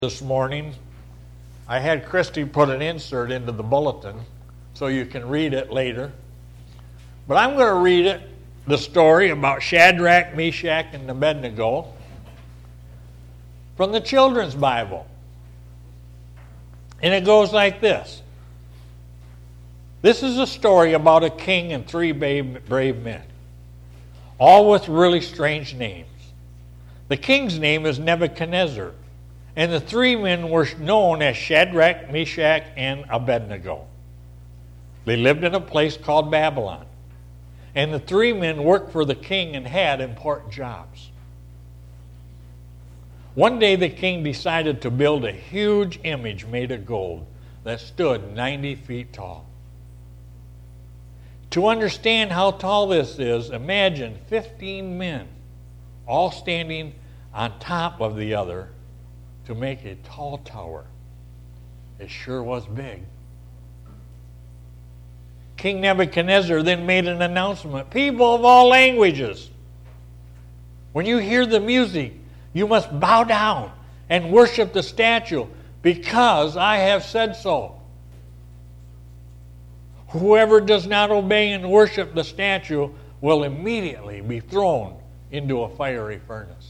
This morning, I had Christy put an insert into the bulletin so you can read it later. But I'm going to read the story about Shadrach, Meshach, and Abednego from the Children's Bible. And it goes like this. This is a story about a king and three brave men, all with really strange names. The king's name is Nebuchadnezzar, and the three men were known as Shadrach, Meshach, and Abednego. They lived in a place called Babylon. And the three men worked for the king and had important jobs. One day the king decided to build a huge image made of gold that stood 90 feet tall. To understand how tall this is, imagine 15 men all standing on top of the other to make a tall tower. It sure was big. King Nebuchadnezzar then made an announcement. People of all languages, when you hear the music, you must bow down and worship the statue because I have said so. Whoever does not obey and worship the statue will immediately be thrown into a fiery furnace.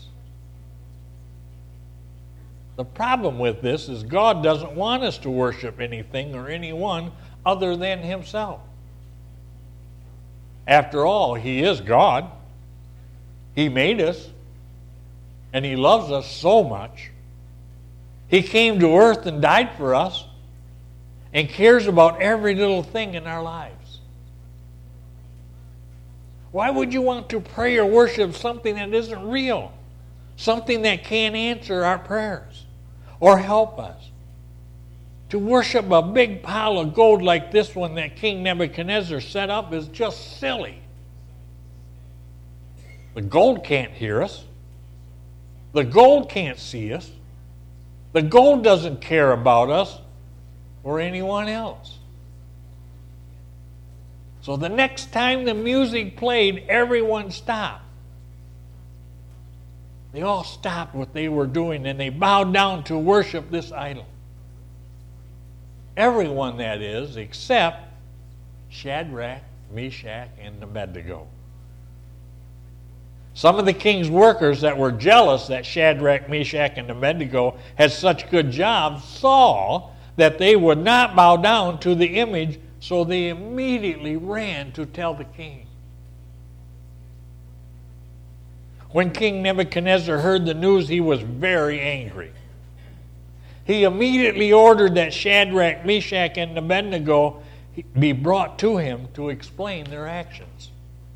The problem with this is God doesn't want us to worship anything or anyone other than Himself. After all, He is God. He made us, and He loves us so much. He came to earth and died for us and cares about every little thing in our lives. Why would you want to pray or worship something that isn't real? Something that can't answer our prayers or help us? To worship a big pile of gold like this one that King Nebuchadnezzar set up is just silly. The gold can't hear us. The gold can't see us. The gold doesn't care about us or anyone else. So the next time the music played, everyone stopped. They all stopped what they were doing and they bowed down to worship this idol. Everyone, that is, except Shadrach, Meshach, and Abednego. Some of the king's workers that were jealous that Shadrach, Meshach, and Abednego had such good jobs saw that they would not bow down to the image, so they immediately ran to tell the king. When King Nebuchadnezzar heard the news, he was very angry. He immediately ordered that Shadrach, Meshach, and Abednego be brought to him to explain their actions.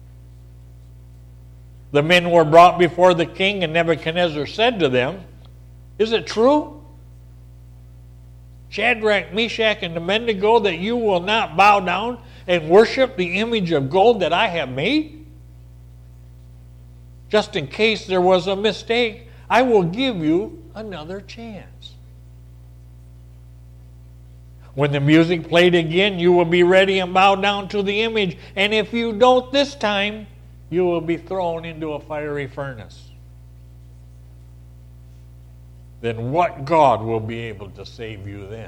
The men were brought before the king, and Nebuchadnezzar said to them, "Is it true, Shadrach, Meshach, and Abednego, that you will not bow down and worship the image of gold that I have made? Just in case there was a mistake, I will give you another chance. When the music played again, you will be ready and bow down to the image, and if you don't this time, you will be thrown into a fiery furnace. Then what God will be able to save you then?"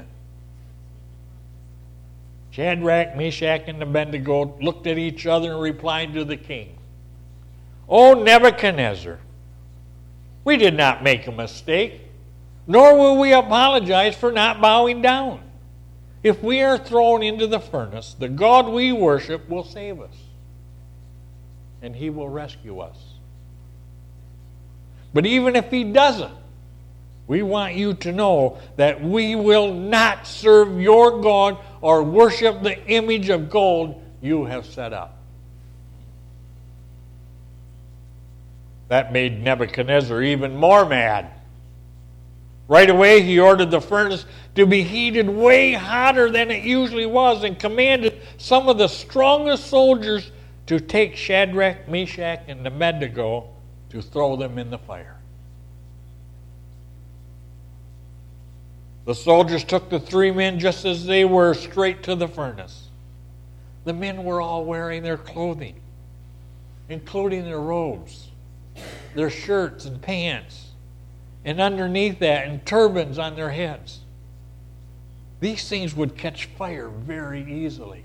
Shadrach, Meshach, and Abednego looked at each other and replied to the king, "O Nebuchadnezzar, we did not make a mistake, nor will we apologize for not bowing down. If we are thrown into the furnace, the God we worship will save us, and He will rescue us. But even if He doesn't, we want you to know that we will not serve your God or worship the image of gold you have set up." That made Nebuchadnezzar even more mad. Right away, he ordered the furnace to be heated way hotter than it usually was and commanded some of the strongest soldiers to take Shadrach, Meshach, and Abednego to throw them in the fire. The soldiers took the three men just as they were straight to the furnace. The men were all wearing their clothing, including their robes, their shirts and pants, and underneath that, and turbans on their heads. These things would catch fire very easily.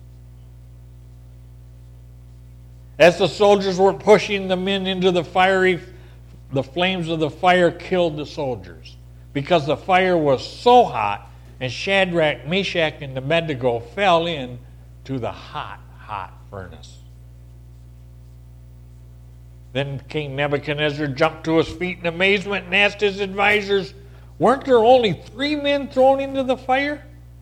As the soldiers were pushing the men into the flames of the fire killed the soldiers, because the fire was so hot, and Shadrach, Meshach, and Abednego fell into the hot furnace. Then King Nebuchadnezzar jumped to his feet in amazement and asked his advisors, "Weren't there only 3 men thrown into the fire?"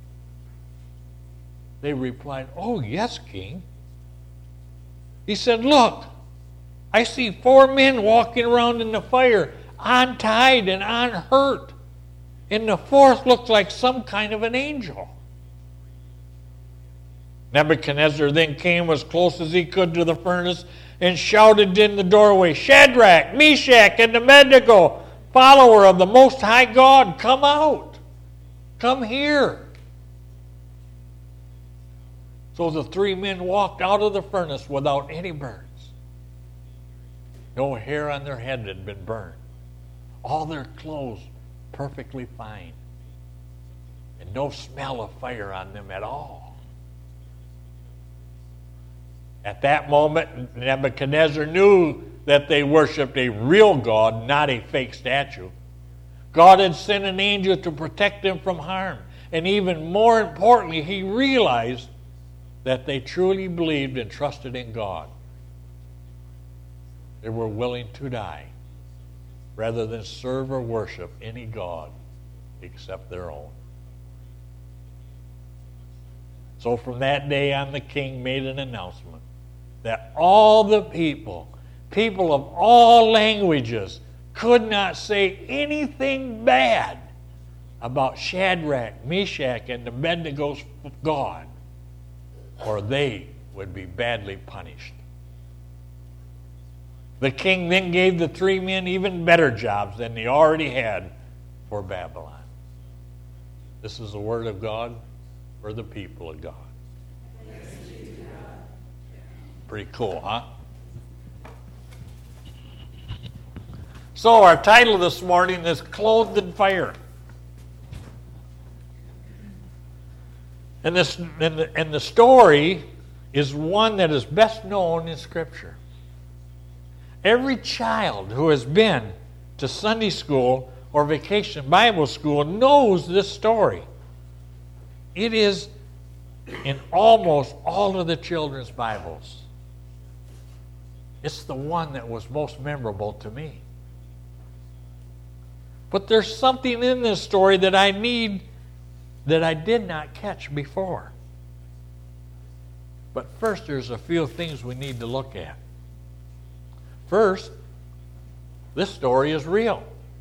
They replied, "Oh, yes, King." He said, "Look, I see 4 men walking around in the fire, untied and unhurt. And the 4th looks like some kind of an angel." Nebuchadnezzar then came as close as he could to the furnace and shouted in the doorway, "Shadrach, Meshach, and Abednego, follower of the Most High God, come out. Come here." So the 3 men walked out of the furnace without any burns. No hair on their head had been burned. All their clothes perfectly fine. And no smell of fire on them at all. At that moment, Nebuchadnezzar knew that they worshipped a real God, not a fake statue. God had sent an angel to protect them from harm. And even more importantly, he realized that they truly believed and trusted in God. They were willing to die rather than serve or worship any god except their own. So from that day on, the king made an announcement that all the people of all languages, could not say anything bad about Shadrach, Meshach, and Abednego's God, or they would be badly punished. The king then gave the 3 men even better jobs than they already had for Babylon. This is the word of God for the people of God. Pretty cool, huh? So our title this morning is Clothed in Fire. And the story is one that is best known in Scripture. Every child who has been to Sunday school or vacation Bible school knows this story. It is in almost all of the children's Bibles. It's the one that was most memorable to me. But there's something in this story that I did not catch before. But first, there's a few things we need to look at. First, this story is real.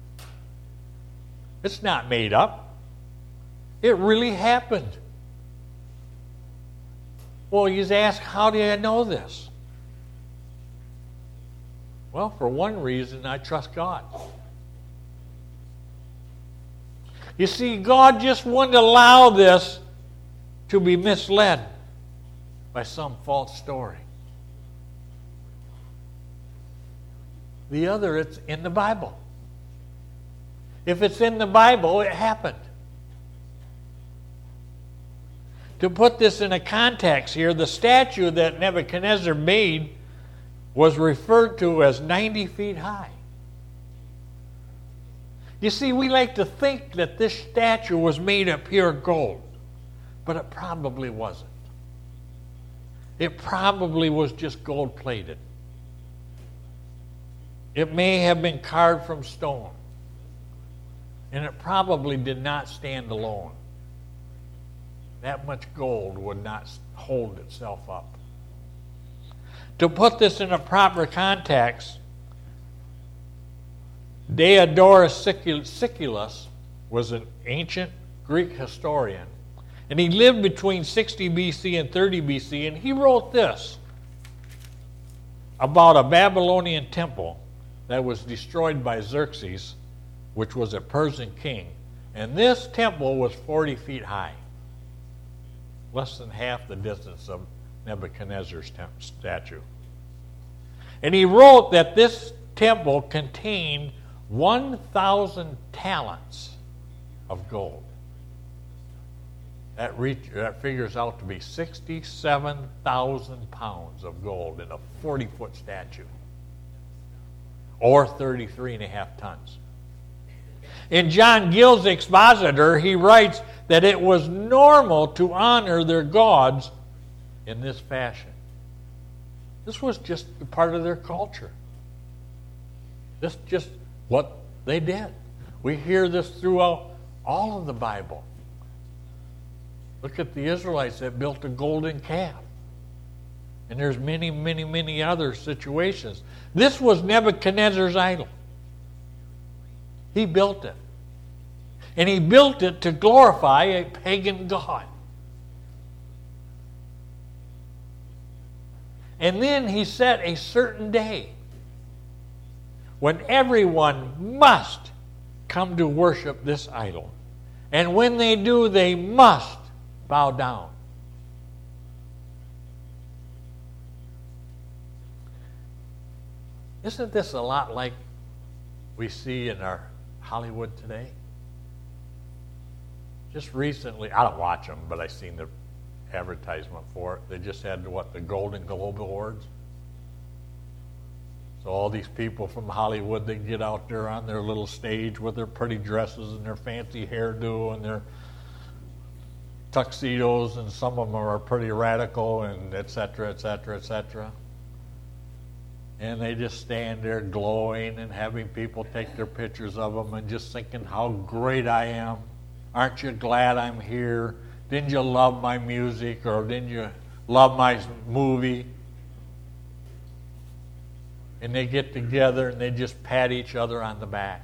It's not made up. It really happened. Well, you ask, how do I know this? Well, for one reason, I trust God. You see, God just wouldn't allow this to be misled by some false story. The other, it's in the Bible. If it's in the Bible, it happened. To put this in a context here, the statue that Nebuchadnezzar made was referred to as 90 feet high. You see, we like to think that this statue was made of pure gold, but it probably wasn't. It probably was just gold-plated. It may have been carved from stone, and it probably did not stand alone. That much gold would not hold itself up. To put this in a proper context, Diodorus Siculus was an ancient Greek historian, and he lived between 60 BC and 30 BC, and he wrote this about a Babylonian temple that was destroyed by Xerxes, which was a Persian king. And this temple was 40 feet high, less than half the distance of Nebuchadnezzar's statue. And he wrote that this temple contained 1,000 talents of gold. That figures out to be 67,000 pounds of gold in a 40-foot statue, or 33.5 tons. In John Gill's Expositor, he writes that it was normal to honor their gods in this fashion. This was just a part of their culture. This is just what they did. We hear this throughout all of the Bible. Look at the Israelites that built a golden calf. And there's many, many, many other situations. This was Nebuchadnezzar's idol. He built it. And he built it to glorify a pagan god. And then he set a certain day when everyone must come to worship this idol. And when they do, they must bow down. Isn't this a lot like we see in our Hollywood today? Just recently, I don't watch them, but I seen the advertisement for it. They just had the Golden Globe Awards. So all these people from Hollywood, they get out there on their little stage with their pretty dresses and their fancy hairdo and their tuxedos, and some of them are pretty radical, and et cetera, et cetera, et cetera. And they just stand there glowing and having people take their pictures of them and just thinking how great I am. Aren't you glad I'm here? Didn't you love my music, or didn't you love my movie? And they get together and they just pat each other on the back.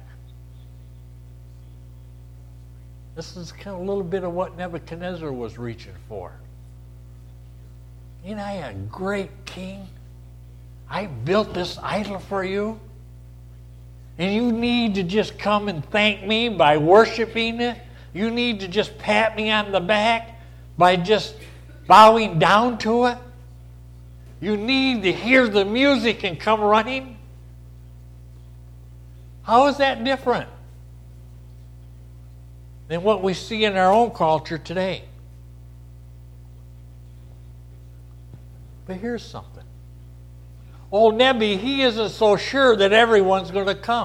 This is kind of a little bit of what Nebuchadnezzar was reaching for. Ain't I a great king? I built this idol for you. And you need to just come and thank me by worshiping it. You need to just pat me on the back by just bowing down to it. You need to hear the music and come running. How is that different than what we see in our own culture today? But here's something. Old Nebi, he isn't so sure that everyone's going to come.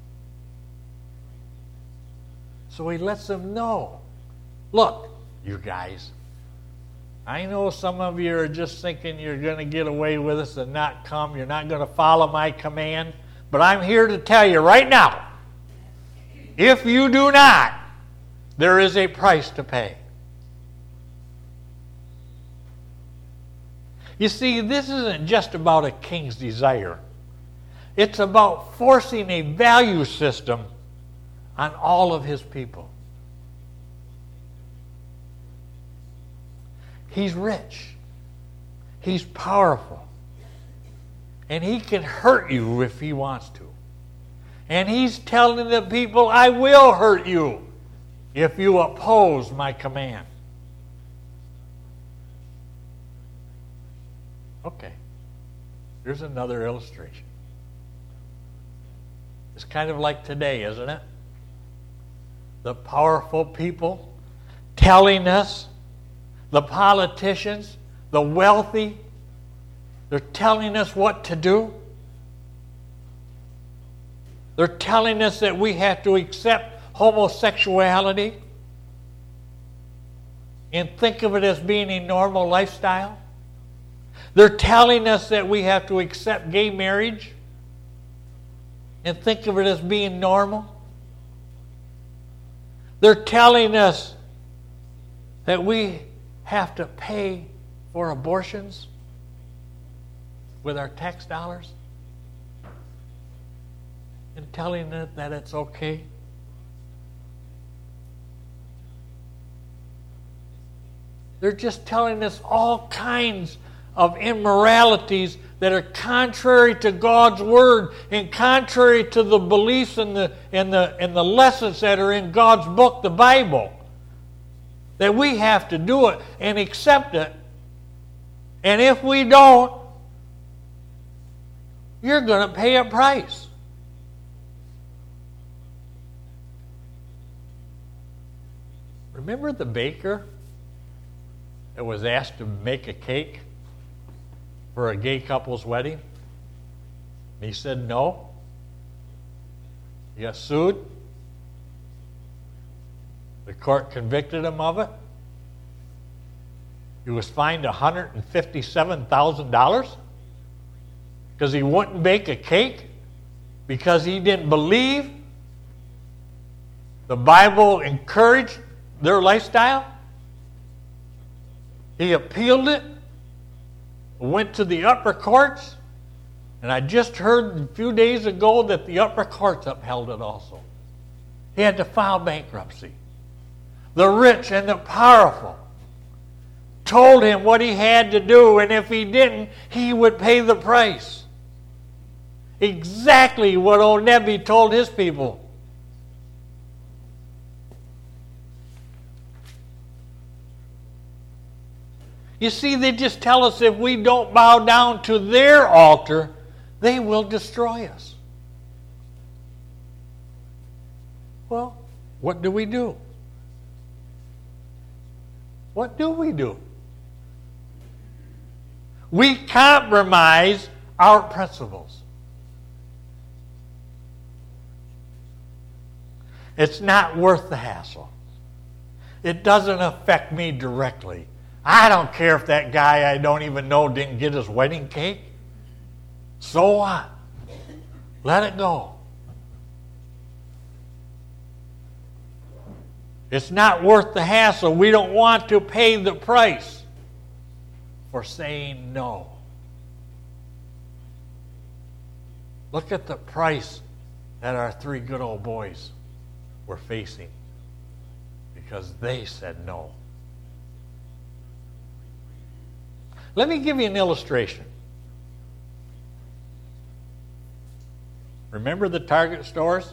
So he lets them know, look, you guys, I know some of you are just thinking you're going to get away with this and not come. You're not going to follow my command. But I'm here to tell you right now, if you do not, there is a price to pay. You see, this isn't just about a king's desire. It's about forcing a value system on all of his people. He's rich. He's powerful. And he can hurt you if he wants to. And he's telling the people, I will hurt you if you oppose my command. Okay. Here's another illustration. It's kind of like today, isn't it? The powerful people telling us, the politicians, the wealthy, they're telling us what to do. They're telling us that we have to accept homosexuality and think of it as being a normal lifestyle. They're telling us that we have to accept gay marriage and think of it as being normal. They're telling us that we have to pay for abortions with our tax dollars and telling it that it's okay. They're just telling us all kinds of immoralities that are contrary to God's Word and contrary to the beliefs and the lessons that are in God's book, the Bible. That we have to do it and accept it. And if we don't, you're going to pay a price. Remember the baker that was asked to make a cake for a gay couple's wedding? He said no. He got sued. The court convicted him of it. He was fined $157,000 because he wouldn't bake a cake because he didn't believe the Bible encouraged their lifestyle. He appealed it, went to the upper courts, and I just heard a few days ago that the upper courts upheld it also. He had to file bankruptcy. The rich and the powerful told him what he had to do, and if he didn't, he would pay the price. Exactly what old Nebi told his people. You see, they just tell us if we don't bow down to their altar, they will destroy us. Well, what do we do? What do we do? We compromise our principles. It's not worth the hassle. It doesn't affect me directly. I don't care if that guy I don't even know didn't get his wedding cake. So what? Let it go. It's not worth the hassle. We don't want to pay the price for saying no. Look at the price that our three good old boys were facing because they said no. Let me give you an illustration. Remember the Target stores?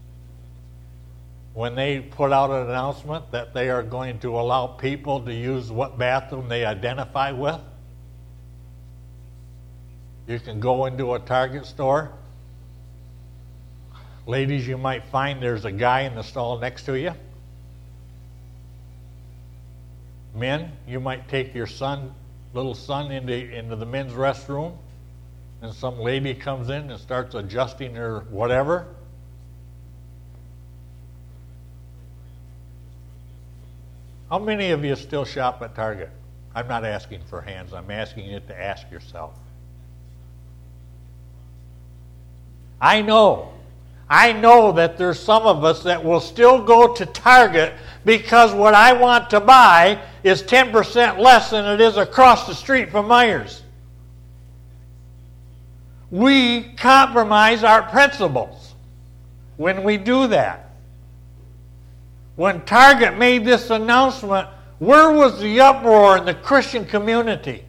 When they put out an announcement that they are going to allow people to use what bathroom they identify with? You can go into a Target store. Ladies, you might find there's a guy in the stall next to you. Men, you might take your little son into the men's restroom, and some lady comes in and starts adjusting her whatever. How many of you still shop at Target? I'm not asking for hands. I'm asking you to ask yourself. I know that there's some of us that will still go to Target because what I want to buy is 10% less than it is across the street from Myers. We compromise our principles when we do that. When Target made this announcement, where was the uproar in the Christian community?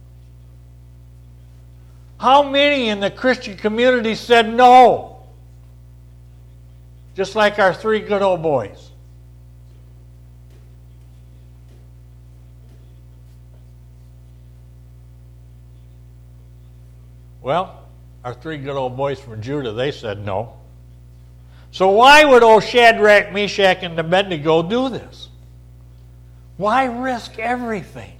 How many in the Christian community said no? Just like our three good old boys. Well, our three good old boys from Judah, they said no. So why would old Shadrach, Meshach, and Abednego do this? Why risk everything?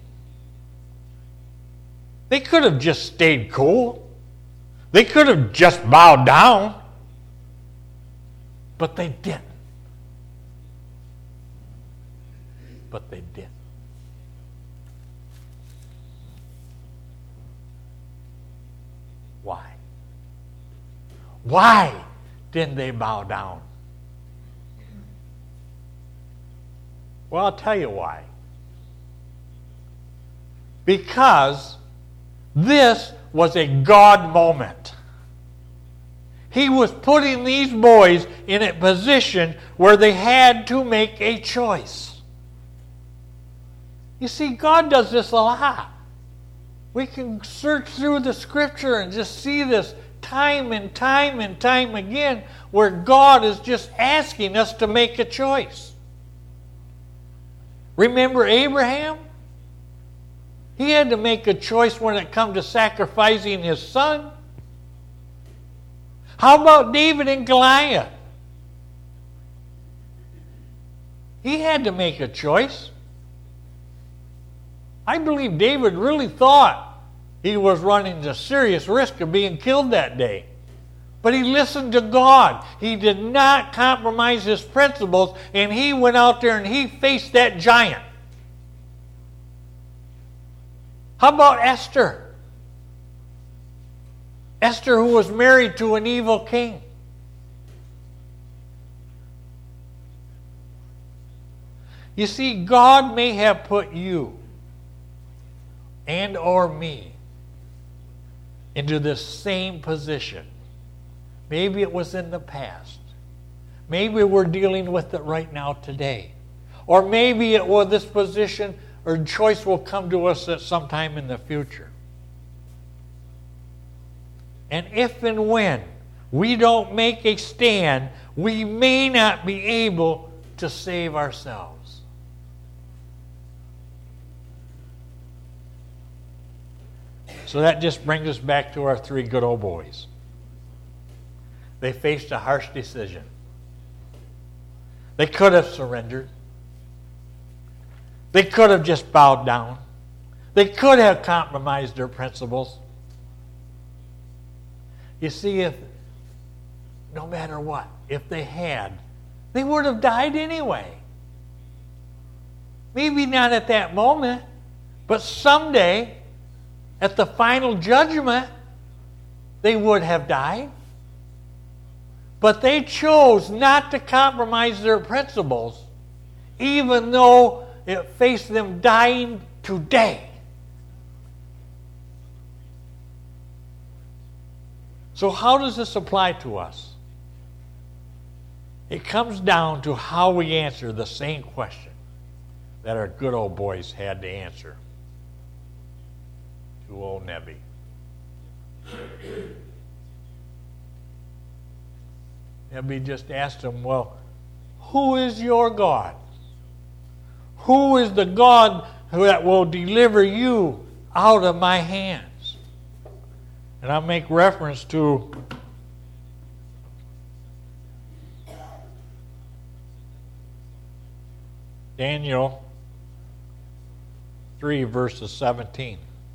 They could have just stayed cool. They could have just bowed down. But they didn't. But they didn't. Why? Why didn't they bow down? Well, I'll tell you why. Because this was a God moment. He was putting these boys in a position where they had to make a choice. You see, God does this a lot. We can search through the Scripture and just see this time and time and time again where God is just asking us to make a choice. Remember Abraham? He had to make a choice when it come to sacrificing his son. How about David and Goliath? He had to make a choice. I believe David really thought he was running a serious risk of being killed that day. But he listened to God. He did not compromise his principles, and he went out there and he faced that giant. How about Esther? Esther, who was married to an evil king. You see, God may have put you and or me into this same position. Maybe it was in the past. Maybe we're dealing with it right now today. Or maybe it was this position or choice will come to us at some time in the future. And if and when we don't make a stand, we may not be able to save ourselves. So that just brings us back to our three good old boys. They faced a harsh decision. They could have surrendered. They could have just bowed down. They could have compromised their principles. You see, if no matter what, if they had, they would have died anyway. Maybe not at that moment, but someday, at the final judgment, they would have died. But they chose not to compromise their principles, even though it faced them dying today. So how does this apply to us? It comes down to how we answer the same question that our good old boys had to answer to old Nebi. Nebi just asked him, well, who is your God? Who is the God that will deliver you out of my hands? And I'll make reference to Daniel 3, verses 17.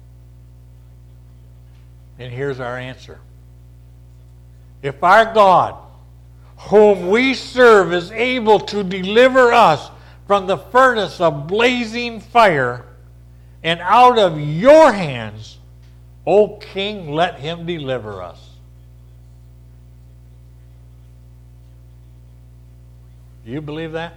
And here's our answer. If our God, whom we serve, is able to deliver us from the furnace of blazing fire and out of your hands, O King, let him deliver us. Do you believe that?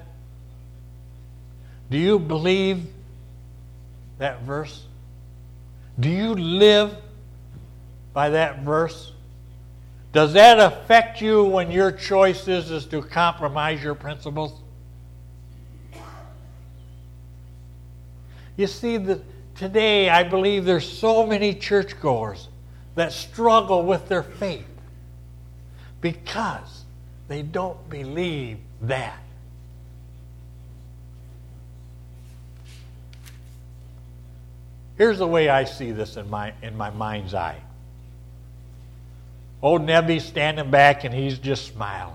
Do you believe that verse? Do you live by that verse? Does that affect you when your choice is to compromise your principles? You see, today I believe there's so many churchgoers that struggle with their faith because they don't believe that. Here's the way I see this in my mind's eye. Old Nebi's standing back and he's just smiling.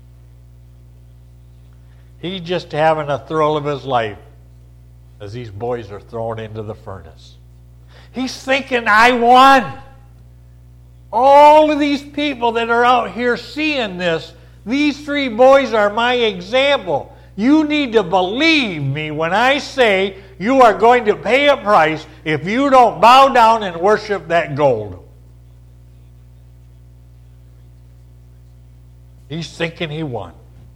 He's just having a thrill of his life as these boys are thrown into the furnace. He's thinking, I won. All of these people that are out here seeing this, these three boys are my example. You need to believe me when I say you are going to pay a price if you don't bow down and worship that gold. He's thinking he won.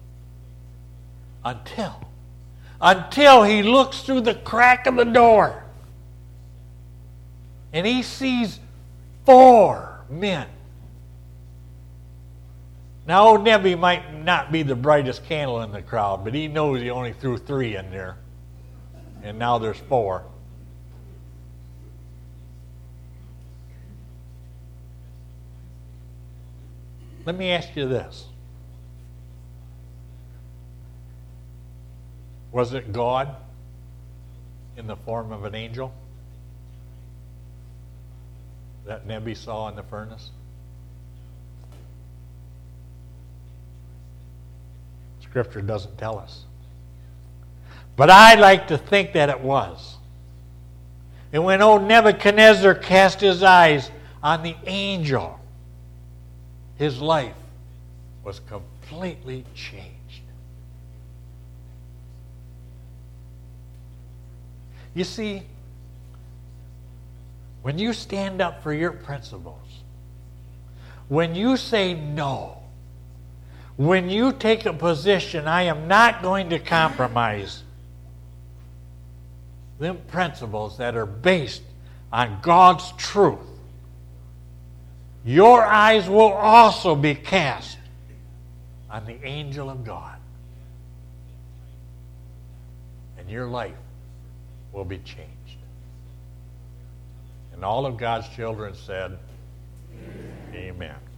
Until he looks through the crack of the door and he sees 4 men. Now, old Nebi might not be the brightest candle in the crowd, but he knows he only threw 3 in there. And now there's 4. Let me ask you this. Was it God in the form of an angel that Nebi saw in the furnace? Scripture doesn't tell us. But I like to think that it was. And when old Nebuchadnezzar cast his eyes on the angel, his life was completely changed. You see, when you stand up for your principles, when you say no, when you take a position, I am not going to compromise them principles that are based on God's truth, your eyes will also be cast on the angel of God. And your life will be changed. And all of God's children said, Amen. Amen.